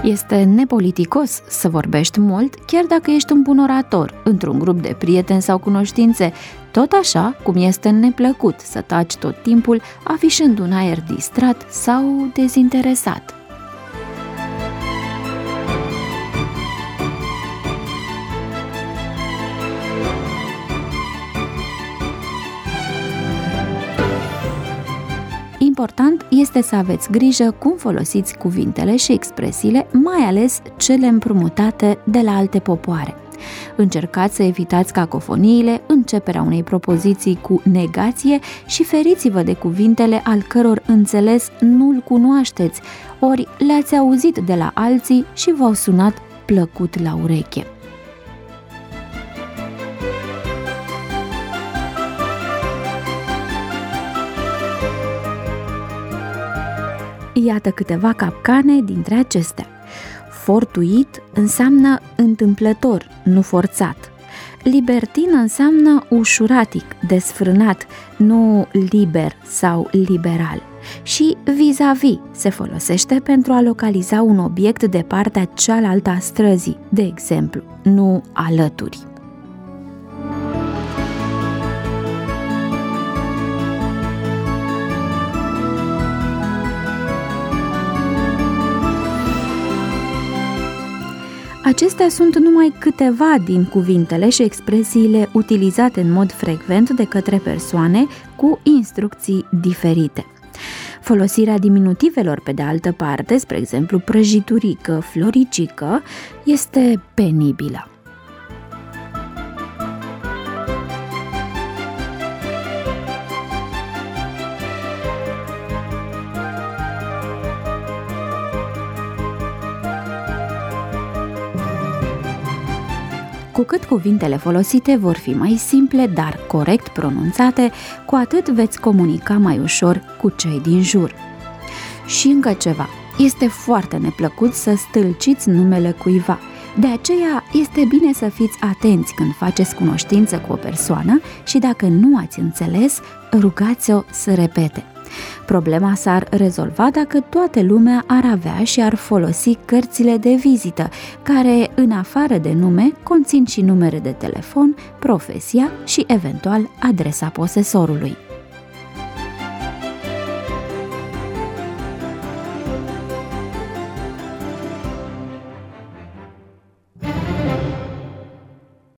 Este nepoliticos să vorbești mult, chiar dacă ești un bun orator, într-un grup de prieteni sau cunoștințe, tot așa cum este neplăcut să taci tot timpul, afișând un aer distrat sau dezinteresat. Important este să aveți grijă cum folosiți cuvintele și expresiile, mai ales cele împrumutate de la alte popoare. Încercați să evitați cacofoniile, începerea unei propoziții cu negație și feriți-vă de cuvintele al căror înțeles nu-l cunoașteți, ori le-ați auzit de la alții și v-au sunat plăcut la ureche. Iată câteva capcane dintre acestea. Fortuit înseamnă întâmplător, nu forțat. Libertin înseamnă ușuratic, desfrânat, nu liber sau liberal. Și vis-a-vis se folosește pentru a localiza un obiect de partea cealaltă a străzii, de exemplu, nu alături. Acestea sunt numai câteva din cuvintele și expresiile utilizate în mod frecvent de către persoane cu instrucții diferite. Folosirea diminutivelor, pe de altă parte, spre exemplu prăjiturică, floricică, este penibilă. Cu cât cuvintele folosite vor fi mai simple, dar corect pronunțate, cu atât veți comunica mai ușor cu cei din jur. Și încă ceva, este foarte neplăcut să stâlciți numele cuiva. De aceea este bine să fiți atenți când faceți cunoștință cu o persoană și dacă nu ați înțeles, rugați-o să repete. Problema s-ar rezolva dacă toată lumea ar avea și ar folosi cărțile de vizită, care, în afară de nume, conțin și numere de telefon, profesia și, eventual, adresa posesorului.